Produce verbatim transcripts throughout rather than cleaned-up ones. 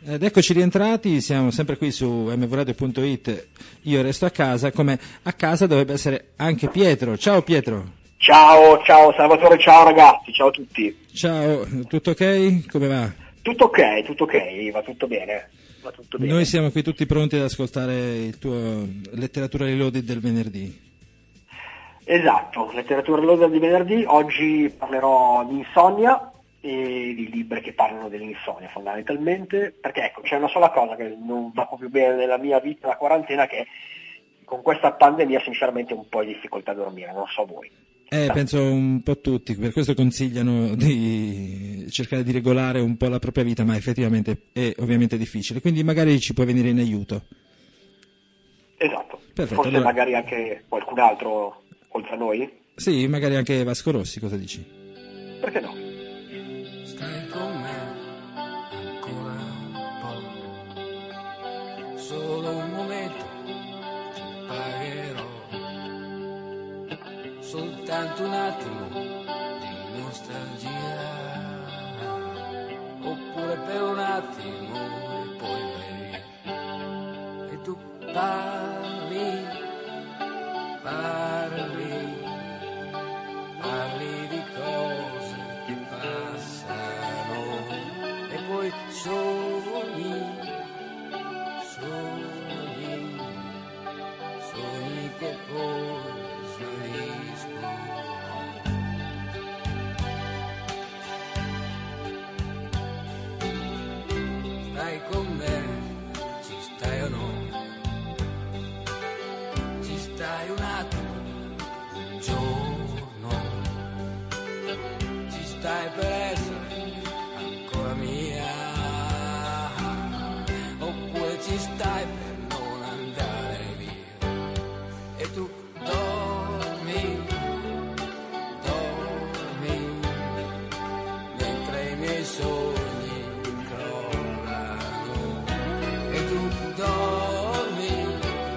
Ed eccoci rientrati, siamo sempre qui su m v radio punto i t. Io resto a casa, come a casa dovrebbe essere anche Pietro. Ciao Pietro. Ciao, ciao Salvatore, ciao ragazzi, ciao a tutti. Ciao, tutto ok? Come va? Tutto ok, tutto ok, va tutto bene. Va tutto bene. Noi siamo qui tutti pronti ad ascoltare il tuo Letteratura Reloaded del venerdì. Esatto, Letteratura Reloaded di venerdì. Oggi parlerò di insonnia e di libri che parlano dell'insonnia fondamentalmente, perché ecco, c'è una sola cosa che non va proprio bene nella mia vita, la quarantena, che con questa pandemia sinceramente ho un po' di difficoltà a dormire, non so voi. Eh, penso un po' tutti, per questo consigliano di cercare di regolare un po' la propria vita, ma effettivamente è ovviamente difficile, quindi magari ci può venire in aiuto. Esatto. Perfetto, Forse allora... magari anche qualcun altro oltre a noi? Sì, magari anche Vasco Rossi, cosa dici? Perché no? Stai con me ancora un po', solo un momento ti pagherò, soltanto un attimo di nostalgia, oppure per un attimo e poi vai via. E tu parli, parli, parli di cose che passano e poi sogni, sogni, sogni che poi svaniscono. Stai con me, ci stai o no? Ci stai un attimo, un giorno, ci stai per essere ancora mia, oppure ci stai per non andare via. E tu dormi, dormi, mentre i miei sogni crollano. E tu dormi,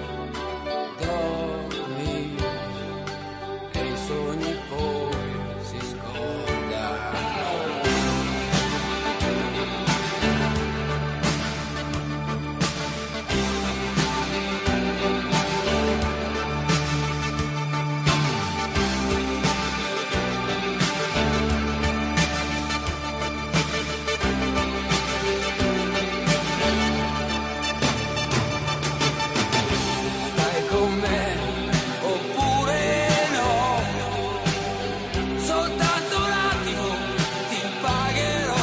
dormi, e i sogni poi si scordano. Stai con me oppure no? Soltanto un attimo ti pagherò.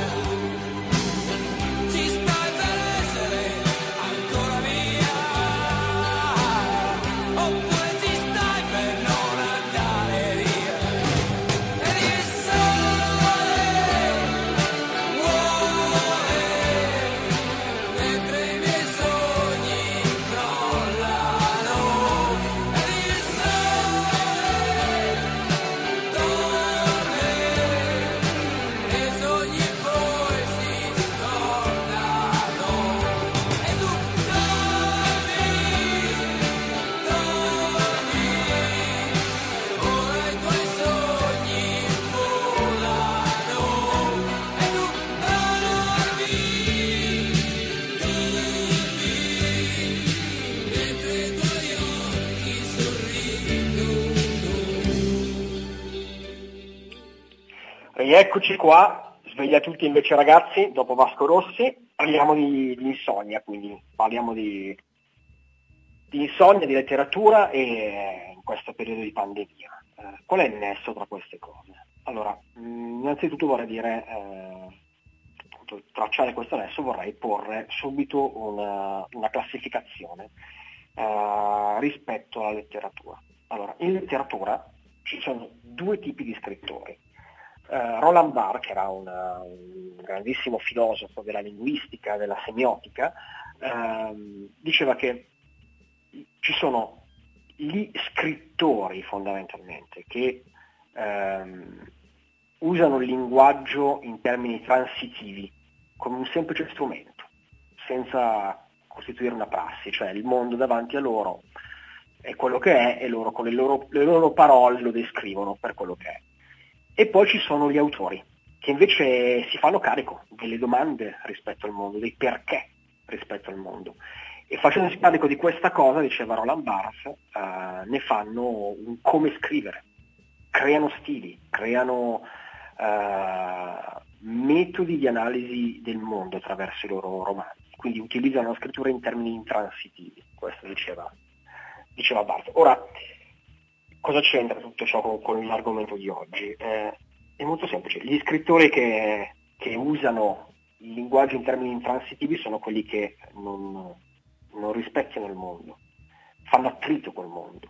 Ci stai per essere ancora mia, oppure ci stai per non andare via. Ed il sole muore mentre i miei sogni crollano. Ed il sole dorme e i sogni poi si scordano. E tu dormi, dormi, ora i tuoi sogni volano. E tu dormi, dormi, mentre i tuoi occhi sorridono. Rieccoci qua, sveglia tutti invece ragazzi, dopo Vasco Rossi, parliamo di, di insonnia, quindi parliamo di, di insonnia, di letteratura e in questo periodo di pandemia. Eh, qual è il nesso tra queste cose? Allora, mh, innanzitutto vorrei dire, eh, appunto, tracciare questo nesso vorrei porre subito una, una classificazione eh, rispetto alla letteratura. Allora, in letteratura ci sono due tipi di scrittori. Uh, Roland Barthes, che era una, un grandissimo filosofo della linguistica, della semiotica, uh, diceva che ci sono gli scrittori fondamentalmente che uh, usano il linguaggio in termini transitivi, come un semplice strumento, senza costituire una prassi, cioè il mondo davanti a loro è quello che è e loro con le loro, le loro parole lo descrivono per quello che è. E poi ci sono gli autori, che invece si fanno carico delle domande rispetto al mondo, dei perché rispetto al mondo. E facendosi carico di questa cosa, diceva Roland Barthes, uh, ne fanno un come scrivere, creano stili, creano uh, metodi di analisi del mondo attraverso i loro romanzi, quindi utilizzano la scrittura in termini intransitivi, questo diceva, diceva Barthes. Ora, cosa c'entra tutto ciò con, con l'argomento di oggi? Eh, è molto semplice, gli scrittori che, che usano il linguaggio in termini intransitivi sono quelli che non, non rispecchiano il mondo, fanno attrito col mondo.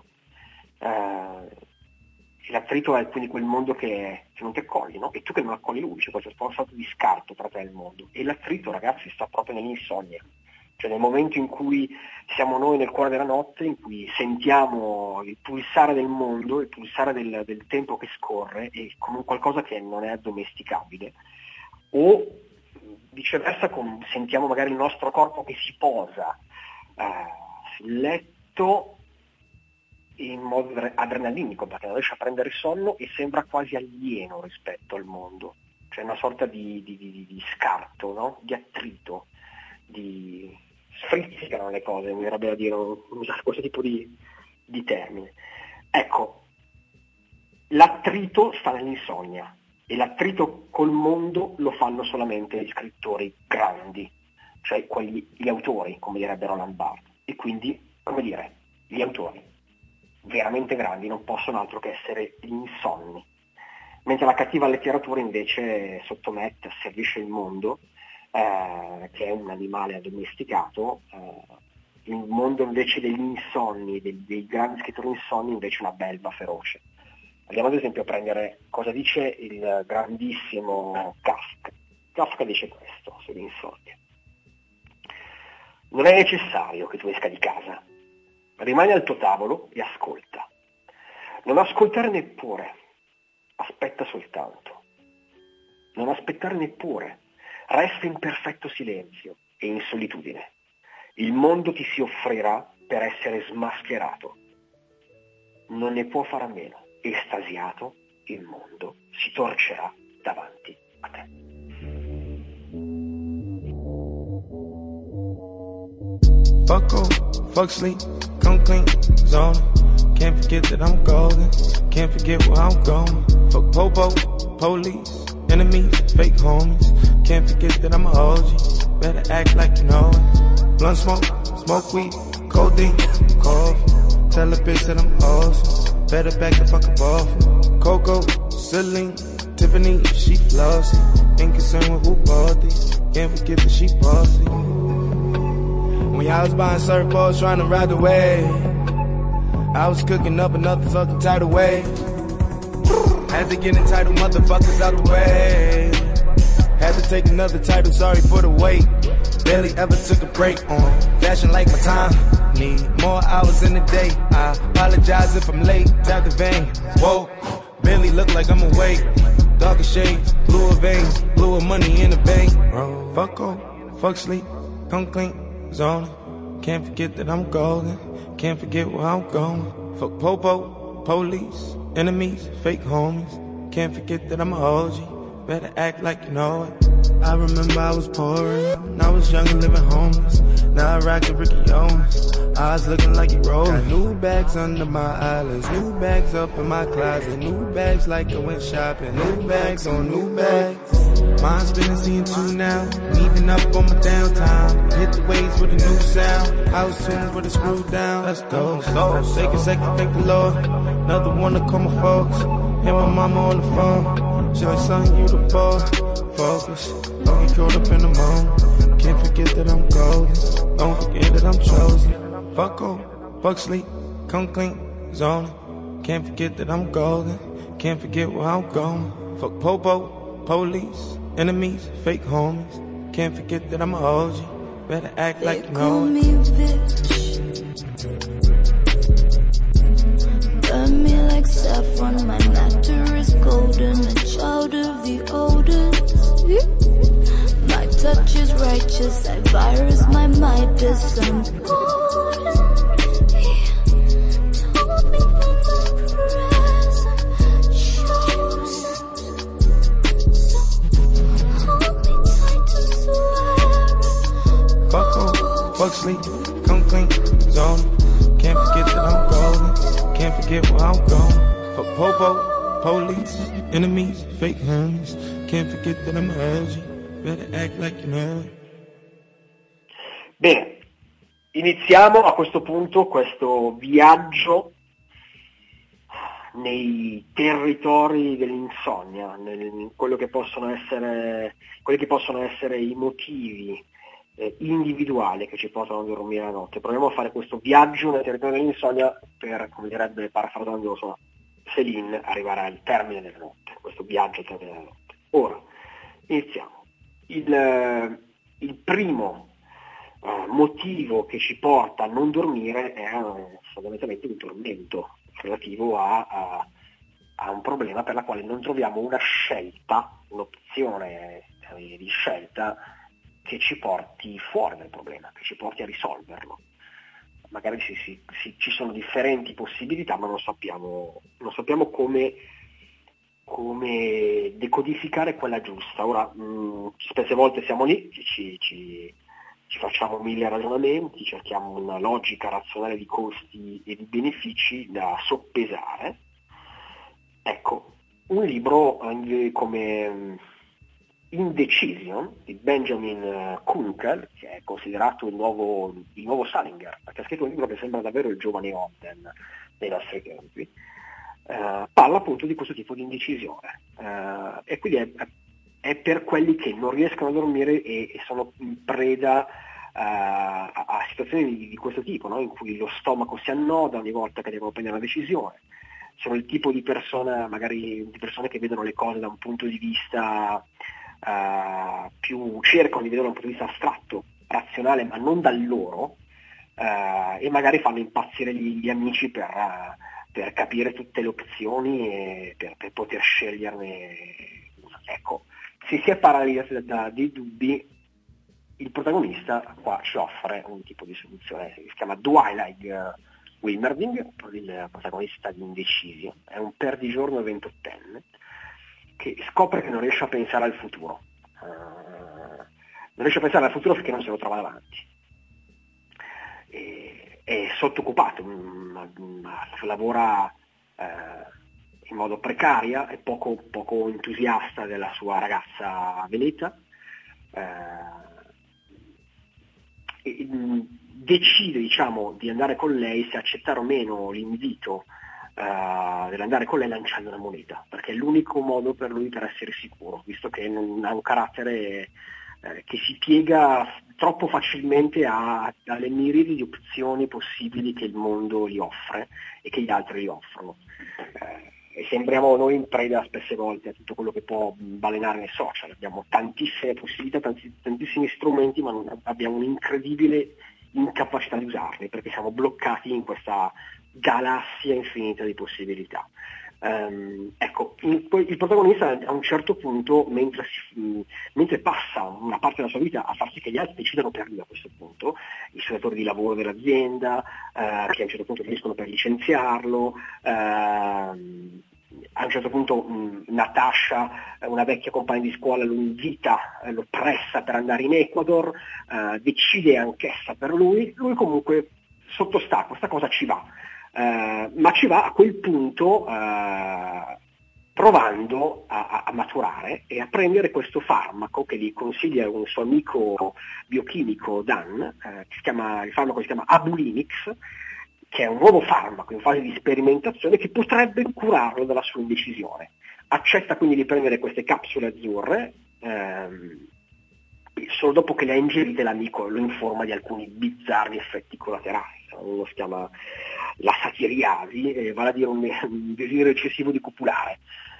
Eh, l'attrito è quindi quel mondo che, che non ti accogli, no? E tu che non accogli lui, c'è questo stato di scarto tra te e il mondo. E l'attrito, ragazzi, sta proprio nell'insonnia, cioè nel momento in cui siamo noi nel cuore della notte, in cui sentiamo il pulsare del mondo, il pulsare del, del tempo che scorre, e come qualcosa che non è addomesticabile, o viceversa con, sentiamo magari il nostro corpo che si posa eh, sul letto in modo adrenalinico, perché non riesce a prendere sonno e sembra quasi alieno rispetto al mondo, cioè una sorta di, di, di, di scarto, no? Di attrito, di sfrizzicano le cose, mi verrebbe da dire, usare questo tipo di, di termine. Ecco, l'attrito sta nell'insonnia, e l'attrito col mondo lo fanno solamente gli scrittori grandi, cioè quelli, gli autori, come direbbe Roland Barthes, e quindi, come dire, gli autori veramente grandi non possono altro che essere gli insonni, mentre la cattiva letteratura invece sottomette, asservisce il mondo, eh, che è un animale addomesticato. Eh, il mondo invece degli insonni, dei, dei grandi scrittori insonni, invece una belva feroce. Andiamo ad esempio a prendere cosa dice il grandissimo Kafka. Kafka dice questo sull'insonnia: non è necessario che tu esca di casa, rimani al tuo tavolo e ascolta. Non ascoltare neppure, aspetta soltanto. Non aspettare neppure, resta in perfetto silenzio e in solitudine. Il mondo ti si offrirà per essere smascherato. Non ne può fare a meno. Estasiato, il mondo si torcerà davanti a te. Fuck off, fuck sleep, come clean, zone. Can't forget that I'm golden, can't forget where I'm going. Fuck popo, police, enemies, fake homies. Can't forget that I'm a O G, better act like you know it. Blunt smoke, smoke weed, codeine, coffee. Tell a bitch that I'm awesome, better back the fuck up off. Coco, Celine, Tiffany, she flossy. Ain't concerned with who bought these, can't forget that she bossy. When y'all was buying surfboards trying to ride the wave, I was cooking up another fucking tidal wave. Had to get entitled motherfuckers out the way. Had to take another title, sorry for the wait. Barely ever took a break on fashion like my time. Need more hours in the day. I apologize if I'm late. Tap the vein. Whoa, barely look like I'm awake. Darker shades, bluer veins, bluer money in the bank. Bro, fuck off, fuck sleep, come clean. Zone. Can't forget that I'm golden, can't forget where I'm going. Fuck popo, police, enemies, fake homies. Can't forget that I'm a O G, better act like you know it. I remember I was pouring, I was young and living homeless. Now I rock the Ricky Owens, eyes looking like you rolling. Got new bags under my eyelids, new bags up in my closet, new bags like I went shopping, new bags on new bags. Mine's been seeing two now, meeting up on my downtime. Hit the waves with a new sound, house tunes with a screw down. Let's go, so take a second, thank the Lord. Another one to call my folks, hit my mama on the phone. She like, son, you the boy, focus, don't get caught up in the moment. Can't forget that I'm golden, don't forget that I'm chosen. Fuck off, fuck sleep, come clean, zone. Can't forget that I'm golden, can't forget where I'm going. Fuck popo, police, enemies, fake homies. Can't forget that I'm a O G, better act they like you know me it. Bitch. Burn me like saffron, my nectar is golden, a child of the oldest. My touch is righteous, I virus my Midas, I'm golden. Told me from my present, chosen. So forget where I'm going. Fuck popo, police, enemies, fake homies. Can't forget that I'm urging. Better act like you know. Bene, iniziamo a questo punto questo viaggio nei territori dell'insonnia, nel, quello che possono essere, quelli che possono essere i motivi eh, individuali che ci portano a dormire la notte. Proviamo a fare questo viaggio nel territorio dell'insonnia per, come direbbe parafrasando insomma, Céline, arrivare al termine della notte, questo viaggio al termine della notte. Ora, iniziamo. Il, il primo uh, motivo che ci porta a non dormire è uh, fondamentalmente un tormento relativo a, a, a un problema per la quale non troviamo una scelta, un'opzione eh, di scelta che ci porti fuori dal problema, che ci porti a risolverlo. Magari si, si, si, ci sono differenti possibilità, ma non sappiamo, non sappiamo come, come decodificare quella giusta. Ora, mh, spesse volte siamo lì, ci, ci, ci facciamo mille ragionamenti, cerchiamo una logica razionale di costi e di benefici da soppesare. Ecco, un libro come Indecision di Benjamin Kunkel, che è considerato il nuovo, il nuovo Salinger, perché ha scritto un libro che sembra davvero il giovane Ogden dei nostri tempi, eh, parla appunto di questo tipo di indecisione, eh, e quindi è, è per quelli che non riescono a dormire e, e sono in preda uh, a, a situazioni di, di questo tipo, no? In cui lo stomaco si annoda ogni volta che devono prendere una decisione. Sono il tipo di persona, magari di persone che vedono le cose da un punto di vista uh, più, cercano di vederlo da un punto di vista astratto, razionale, ma non dal loro, uh, e magari fanno impazzire gli, gli amici per, uh, per capire tutte le opzioni e per, per poter sceglierne. Ecco, se si è paralizzati da dei dubbi, il protagonista qua ci offre un tipo di soluzione, si chiama Dwight Wilmerding, il protagonista di Indecision, è un perdigiorno ventottenne che scopre che non riesce a pensare al futuro, uh, non riesce a pensare al futuro perché non se lo trova davanti, e, è sottoccupato, ma, ma lavora uh, in modo precaria, è poco, poco entusiasta della sua ragazza Veneta, uh, e, decide diciamo di andare con lei, se accettare o meno l'invito uh, dell'andare con lei lanciando una moneta, perché è l'unico modo per lui per essere sicuro, visto che non ha un carattere eh, che si piega troppo facilmente a, alle miriadi di opzioni possibili che il mondo gli offre e che gli altri gli offrono. Eh, e sembriamo noi in preda spesse volte a tutto quello che può balenare nei social. Abbiamo tantissime possibilità, tanti, tantissimi strumenti, ma non abbiamo un'incredibile incapacità di usarli, perché siamo bloccati in questa galassia infinita di possibilità. Um, ecco, il, il protagonista a un certo punto, mentre, si, mentre passa una parte della sua vita a far sì che gli altri decidano per lui a questo punto, i suoi datori di lavoro dell'azienda, uh, che a un certo punto finiscono per licenziarlo, uh, a un certo punto mh, Natasha, una vecchia compagna di scuola, lo invita, eh, lo pressa per andare in Ecuador, eh, decide anch'essa per lui, lui comunque sottostà, questa cosa ci va, eh, ma ci va a quel punto eh, provando a, a maturare e a prendere questo farmaco che gli consiglia un suo amico biochimico Dan, eh, che si chiama, il farmaco si chiama Abulinix, che è un nuovo farmaco in fase di sperimentazione che potrebbe curarlo dalla sua indecisione. Accetta quindi di prendere queste capsule azzurre, ehm, solo dopo che le ha ingerite l'amico lo informa di alcuni bizzarri effetti collaterali. Uno si chiama la satiriasi, eh, vale a dire un, un desiderio eccessivo di copulare,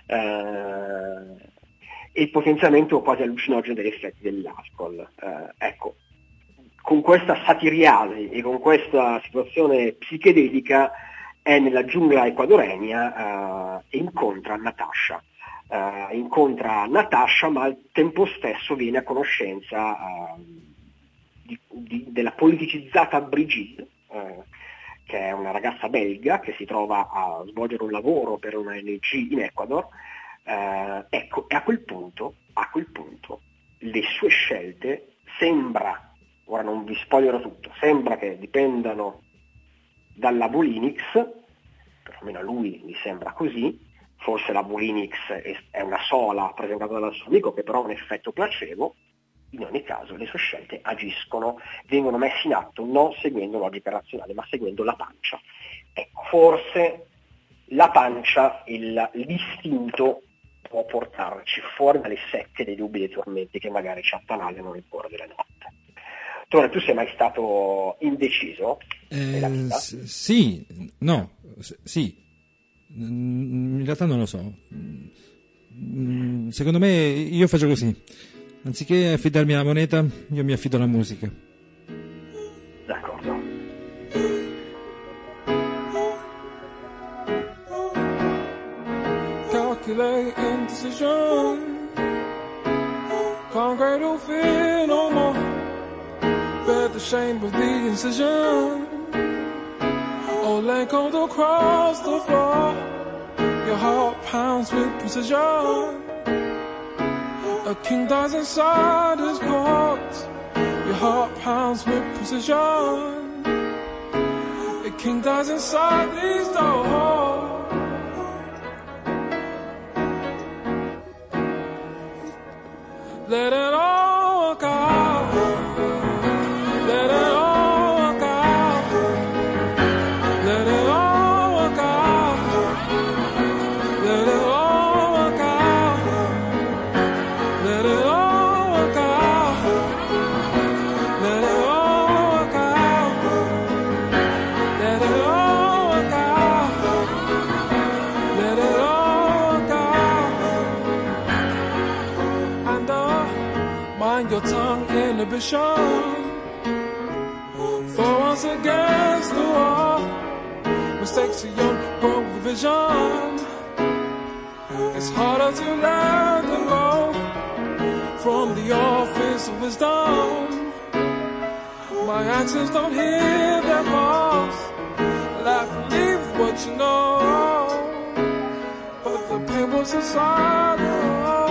eh, e il potenziamento quasi allucinogeno degli effetti dell'alcol. Eh, ecco, con questa satiriasi e con questa situazione psichedelica è nella giungla ecuadoregna, uh, e incontra Natasha. Uh, incontra Natasha, ma al tempo stesso viene a conoscenza uh, di, di, della politicizzata Brigitte, uh, che è una ragazza belga che si trova a svolgere un lavoro per una O N G in Ecuador. Uh, ecco, e a quel punto, a quel punto le sue scelte sembra, ora non vi spoilerò tutto, sembra che dipendano dalla Bulinix, almeno a lui mi sembra così, forse la Bulinix è una sola presentata dal suo amico che però ha un effetto placebo. In ogni caso le sue scelte agiscono, vengono messe in atto non seguendo logica razionale ma seguendo la pancia. Ecco, forse la pancia, il, l'istinto può portarci fuori dalle sette dei dubbi e dei tormenti che magari ci attanagliano nel cuore della notte. Tore, tu sei mai stato indeciso nella vita? Eh, s- sì, no, s- sì, in realtà non lo so. Mm, secondo me io faccio così, anziché affidarmi alla moneta, io mi affido alla musica. D'accordo. Calculate indecision. Concrete will feel no more. Bear the shame of the incision. Oh, lay cold across the floor. Your heart pounds with precision. A king dies inside his court. Your heart pounds with precision. A king dies inside these doors. Let it all work out. Let it all work out. Let it all work out. Let it all work out. Let it all work out. Let it all work out. Let it all work out. Let it all work out. And uh, mind your tongue inhibition. For once against the wall. Mistakes are young, broke the vision. It's harder to let them go from the office of wisdom. My actions don't hear their calls. Laugh, leave what you know. But the pain was inside the wall.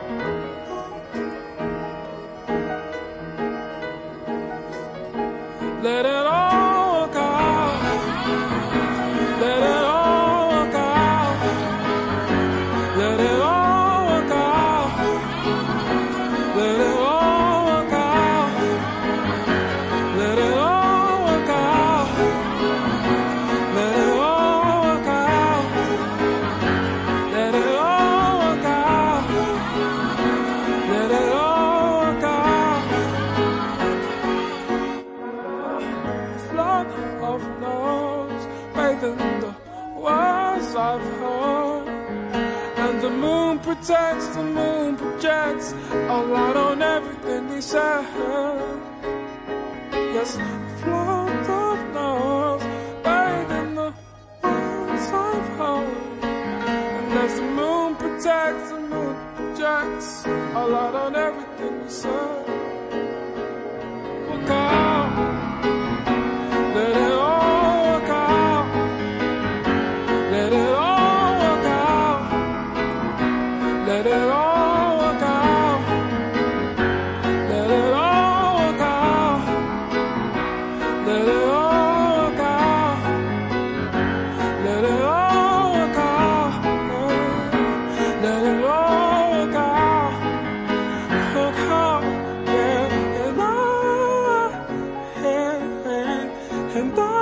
Let it all work out. Let it all work out. Let it all work out. Let it all work out. Let it all work out. Let it all work out. Let it all work out. Let it all work out. Flood of notes, bathing the words I've heard. And the moon protects, the moon projects a light on everything we said. Yes, flood of notes, bathing the words I've heard. And as the moon protects, the moon projects a light on everything we said. Look out. Let it all work out. Let it all work out. Let it all work out. Let it all work out. Let it all work out. Let it all work out. Let it all work out. Work out. Yeah, and I, yeah, and I,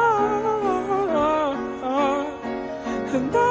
and I,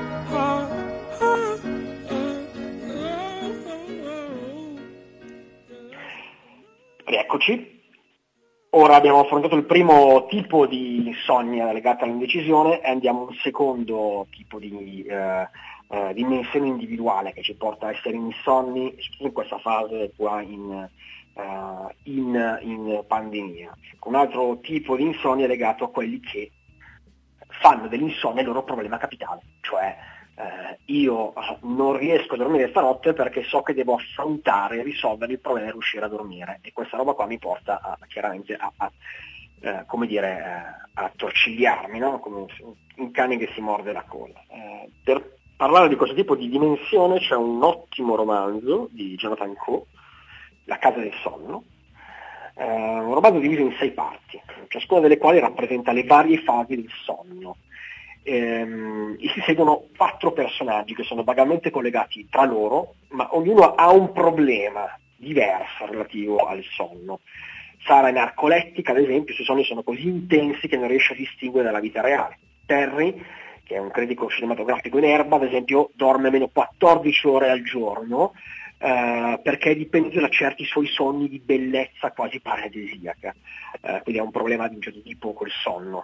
Rieccoci. Ora abbiamo affrontato il primo tipo di insonnia legata all'indecisione e andiamo a un secondo tipo di eh, eh, dimensione individuale che ci porta a essere insonni, soprattutto in questa fase qua in, eh, in, in pandemia. Un altro tipo di insonnia è legato a quelli che fanno dell'insonnia il loro problema capitale, cioè eh, io non riesco a dormire stanotte perché so che devo affrontare, risolvere il problema e riuscire a dormire, e questa roba qua mi porta a, chiaramente a, a eh, come dire, eh, a torcigliarmi, no? Come un cane che si morde la coda. Eh, per parlare di questo tipo di dimensione c'è un ottimo romanzo di Jonathan Coe, La casa del sonno, eh, un romanzo diviso in sei parti, ciascuna delle quali rappresenta le varie fasi del sonno. ehm, e si seguono quattro personaggi che sono vagamente collegati tra loro, ma ognuno ha un problema diverso relativo al sonno. Sara è narcolettica, ad esempio, i suoi sogni sono così intensi che non riesce a distinguere dalla vita reale. Terry, che è un critico cinematografico in erba, ad esempio, dorme almeno quattordici ore al giorno, eh, perché dipende da certi suoi sogni di bellezza quasi paradisiaca, eh, quindi ha un problema di un certo tipo col sonno.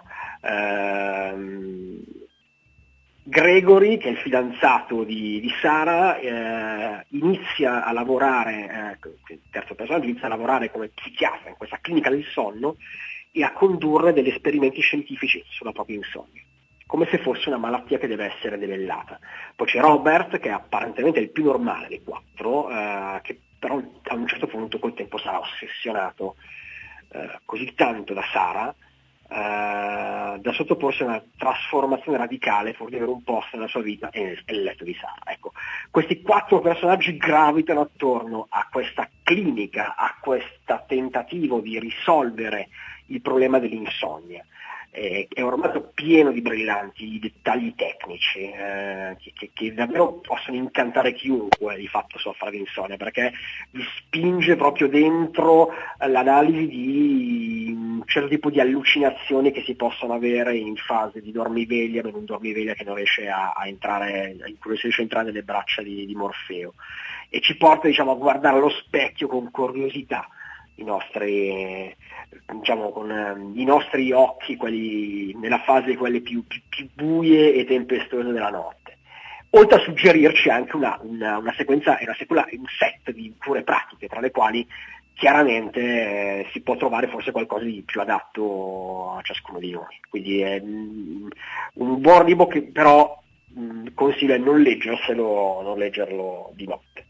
Eh, Gregory, che è il fidanzato di, di Sara, eh, inizia a lavorare, eh, il terzo personaggio inizia a lavorare come psichiatra in questa clinica del sonno e a condurre degli esperimenti scientifici sulla propria insonnia, come se fosse una malattia che deve essere debellata. Poi c'è Robert, che è apparentemente il più normale dei quattro, eh, che però a un certo punto col tempo sarà ossessionato eh, così tanto da Sara, Uh, da sottoporsi a una trasformazione radicale pur di avere un posto nella sua vita e nel, nel letto di Sara. Ecco, questi quattro personaggi gravitano attorno a questa clinica, a questo tentativo di risolvere il problema dell'insonnia. Eh, è un romanzo pieno di brillanti dettagli tecnici eh, che, che, che davvero possono incantare chiunque di fatto soffra di insonnia, perché vi spinge proprio dentro l'analisi di un certo tipo di allucinazioni che si possono avere in fase di dormiveglia, per un dormiveglia che non riesce a, a entrare, in cui non si riesce a entrare nelle braccia di, di Morfeo, e ci porta, diciamo, a guardare allo specchio con curiosità i nostri, diciamo, con eh, i nostri occhi, quelli nella fase quelle più, più, più buie e tempestose della notte, oltre a suggerirci anche una, una, una sequenza e una sequela, un set di cure pratiche, tra le quali chiaramente eh, si può trovare forse qualcosa di più adatto a ciascuno di noi. Quindi è mm, un buon libro che però mh, consiglio di non leggerselo, non leggerlo di notte.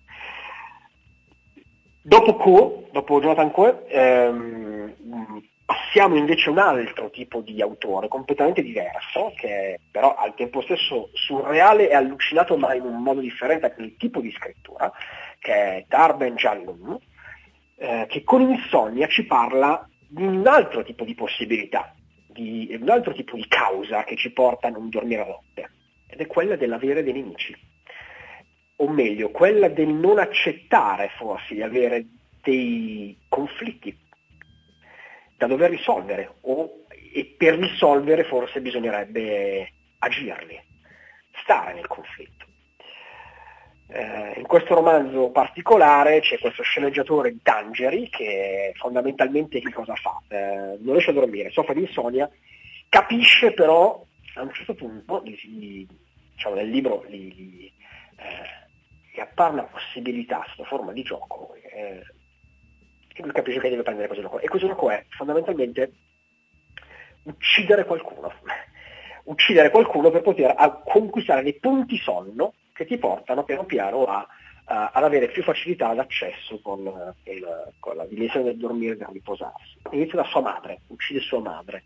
Dopo Coe, dopo Jonathan Coe, ehm, passiamo invece a un altro tipo di autore completamente diverso, che è però al tempo stesso surreale e allucinato, ma in un modo differente anche nel tipo di scrittura, che è Dar Ben Jalloum, eh, che con Insonnia ci parla di un altro tipo di possibilità, di un altro tipo di causa che ci porta a non dormire la notte, ed è quella dell'avere dei nemici. O meglio, quella del non accettare forse di avere dei conflitti da dover risolvere, o, e per risolvere forse bisognerebbe agirli, stare nel conflitto. Eh, in questo romanzo particolare c'è questo sceneggiatore di Tangeri che fondamentalmente che cosa fa? Eh, non riesce a dormire, soffre di insonnia, capisce però a un certo punto, gli, gli, diciamo nel libro gli, gli, eh, gli appare una possibilità sotto forma di gioco, eh, e lui capisce che deve prendere questo gioco, e questo gioco è fondamentalmente uccidere qualcuno uccidere qualcuno per poter a, conquistare dei punti sonno che ti portano piano piano a, a, ad avere più facilità d'accesso con, il, con la dimensione del dormire e del riposarsi. Inizia da sua madre, uccide sua madre,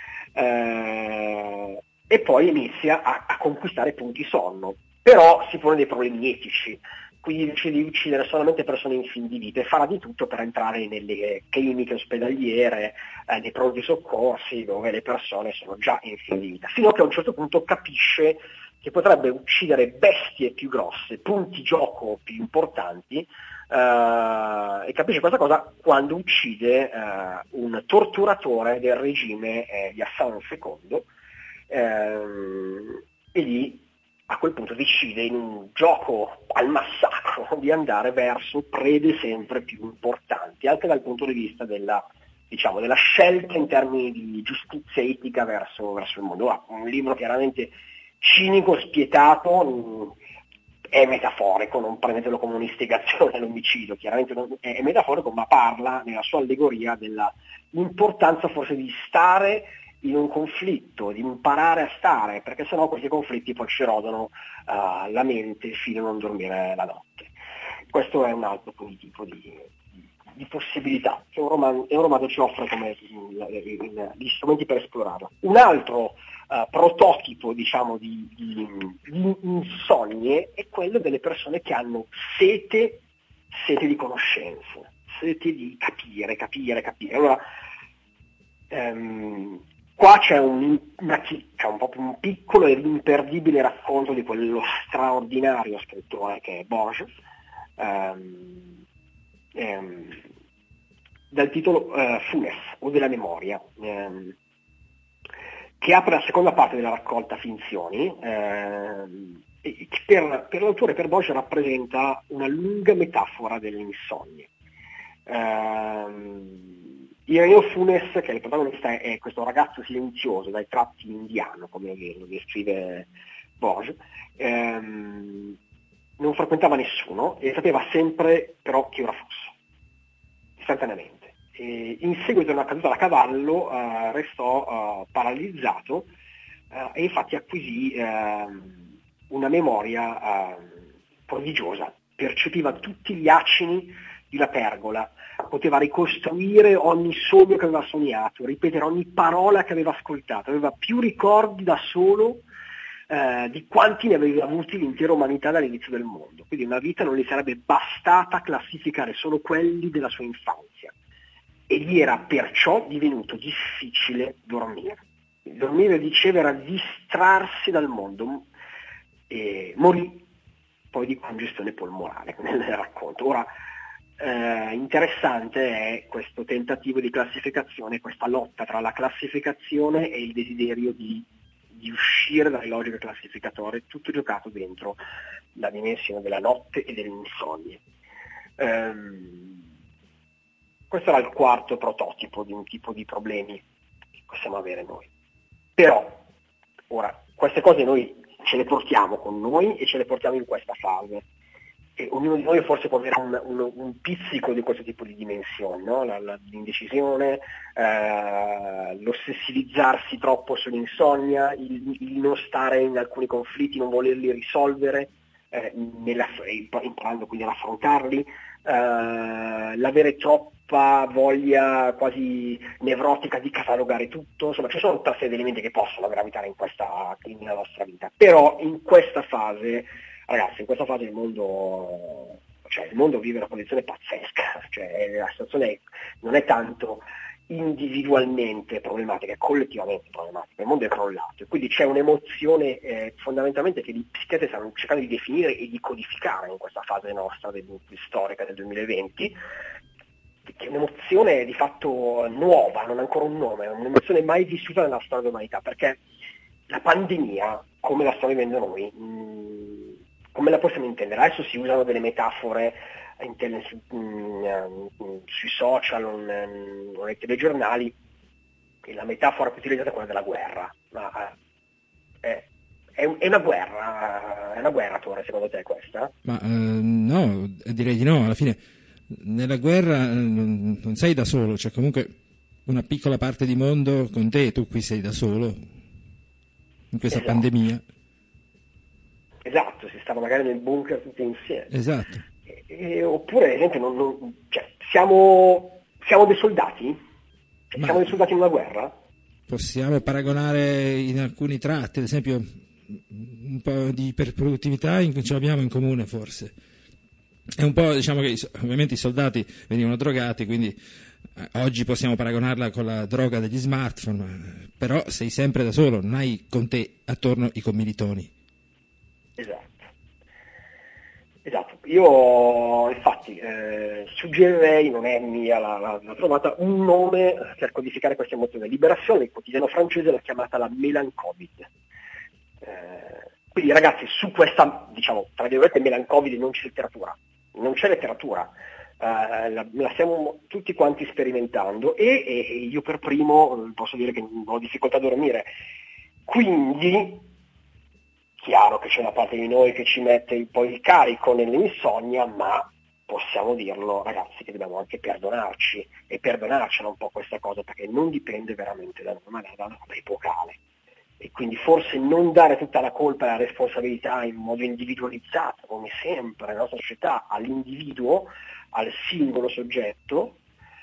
eh, e poi inizia a, a conquistare punti sonno, però si pone dei problemi etici, quindi decide di uccidere solamente persone in fin di vita e farà di tutto per entrare nelle cliniche ospedaliere, eh, nei pronti soccorsi, dove le persone sono già in fin di vita, fino a che a un certo punto capisce che potrebbe uccidere bestie più grosse, punti gioco più importanti, eh, e capisce questa cosa quando uccide eh, un torturatore del regime eh, di Hassan secondo, eh, e lì a quel punto decide, in un gioco al massacro, di andare verso prede sempre più importanti, anche dal punto di vista della, diciamo, della scelta in termini di giustizia etica verso, verso il mondo. Ah, un libro chiaramente cinico, spietato, è metaforico, non prendetelo come un'istigazione all'omicidio, chiaramente non, è, è metaforico, ma parla nella sua allegoria dell'importanza forse di stare in un conflitto, di imparare a stare, perché sennò questi conflitti poi ci erodono uh, la mente fino a non dormire la notte. Questo è un altro tipo di, di, di possibilità che un romanzo, un romanzo ci offre come gli strumenti per esplorarlo. Un altro uh, prototipo, diciamo, di, di, di insonnie è quello delle persone che hanno sete, sete di conoscenze, sete di capire, capire, capire. Allora, um, qua c'è un, una chicca, un, proprio un piccolo ed imperdibile racconto di quello straordinario scrittore che è Borges, ehm, ehm, dal titolo eh, Funes, o della memoria, ehm, che apre la seconda parte della raccolta Finzioni, ehm, e che per, per l'autore, per Borges, rappresenta una lunga metafora delle insonie. Ehm, Ireneo Funes, che è il protagonista, è questo ragazzo silenzioso, dai tratti indiano, come lo descrive Borges, ehm, non frequentava nessuno e sapeva sempre però che ora fosse, istantaneamente. E in seguito a una caduta da cavallo eh, restò eh, paralizzato eh, e infatti acquisì eh, una memoria eh, prodigiosa, percepiva tutti gli acini di una pergola, poteva ricostruire ogni sogno che aveva sognato, ripetere ogni parola che aveva ascoltato, aveva più ricordi da solo eh, di quanti ne aveva avuti l'intera umanità dall'inizio del mondo. Quindi una vita non gli sarebbe bastata classificare solo quelli della sua infanzia e gli era perciò divenuto difficile dormire. Dormire, diceva, era distrarsi dal mondo, e morì poi di congestione polmonare nel racconto. Ora, Eh, interessante è questo tentativo di classificazione, questa lotta tra la classificazione e il desiderio di, di uscire dalle logiche classificatorie, tutto giocato dentro la dimensione della notte e delle insonie. Ehm, questo era il quarto prototipo di un tipo di problemi che possiamo avere noi. Però, ora, queste cose noi ce le portiamo con noi e ce le portiamo in questa fase. E ognuno di noi forse può avere un, un, un pizzico di questo tipo di dimensioni, no? la, la, l'indecisione, eh, l'ossessivizzarsi troppo sull'insonnia, il, il non stare in alcuni conflitti, non volerli risolvere, eh, nella, imparando quindi ad affrontarli, eh, l'avere troppa voglia quasi nevrotica di catalogare tutto. Insomma, ci sono tutta una serie di elementi che possono gravitare in questa, nella nostra vita, però in questa fase, ragazzi, in questa fase il mondo, cioè il mondo vive una condizione pazzesca, cioè la situazione non è tanto individualmente problematica, è collettivamente problematica, il mondo è crollato e quindi c'è un'emozione eh, fondamentalmente che gli psichiatri stanno cercando di definire e di codificare in questa fase nostra del, storica del duemilaventi, che è un'emozione di fatto nuova, non ha ancora un nome, è un'emozione mai vissuta nella storia dell'umanità, perché la pandemia, come la stiamo vivendo noi, mh, come la possiamo intendere? Adesso si usano delle metafore in tele, su, mh, sui social o nei telegiornali, e la metafora più utilizzata è quella della guerra. Ma è, è, è una guerra, è una guerra, Tore, secondo te questa? Ma eh, no, direi di no. Alla fine nella guerra eh, non, non sei da solo, c'è comunque una piccola parte di mondo con te, tu qui sei da solo in questa esatto. pandemia. Esatto, si stava magari nel bunker tutti insieme. Esatto. E, e, oppure, ad esempio, non, non, cioè, siamo, siamo dei soldati? Cioè, siamo dei soldati in una guerra? Possiamo paragonare in alcuni tratti, ad esempio un po' di iperproduttività in, ce l'abbiamo in comune forse. È un po', diciamo che ovviamente i soldati venivano drogati, quindi eh, oggi possiamo paragonarla con la droga degli smartphone, ma, però sei sempre da solo, non hai con te attorno i commilitoni. Esatto, esatto. Io infatti eh, suggerirei, non è mia la, la, la trovata, un nome per codificare questa emozione. Liberazione, il quotidiano francese l'ha chiamata la melancovid. Eh, quindi ragazzi, su questa, diciamo, tra virgolette melancovid non c'è letteratura, non c'è letteratura, eh, la, la stiamo tutti quanti sperimentando e, e io per primo posso dire che ho difficoltà a dormire. Quindi chiaro che c'è una parte di noi che ci mette un po' il carico nell'insonnia, ma possiamo dirlo, ragazzi, che dobbiamo anche perdonarci e perdonarcela un po' questa cosa, perché non dipende veramente da noi, ma da una roba epocale. E quindi forse non dare tutta la colpa e la responsabilità in modo individualizzato, come sempre nella nostra società, all'individuo, al singolo soggetto,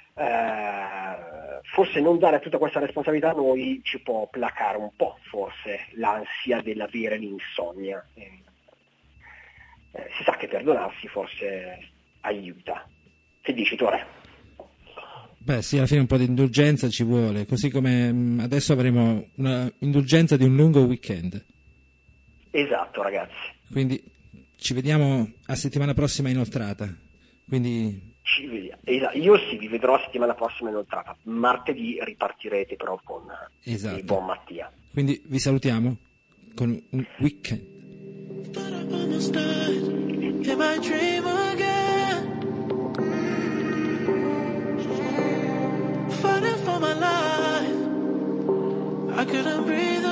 eh, forse non dare tutta questa responsabilità a noi ci può placare un po', forse, l'ansia dell'avere l'insonnia. Eh, eh, si sa che perdonarsi forse aiuta. Che dici, Tore? Beh sì, alla fine un po' di indulgenza ci vuole, così come mh, adesso avremo una indulgenza di un lungo weekend. Esatto, ragazzi. Quindi ci vediamo a settimana prossima inoltrata. Quindi Ci vediamo. Esatto. Io sì, vi vedrò la settimana prossima inoltrata. Martedì ripartirete però con Esatto. il buon Mattia. Quindi vi salutiamo con un weekend. But I'm almost done in my dream again. Fighting for my life, I couldn't breathe.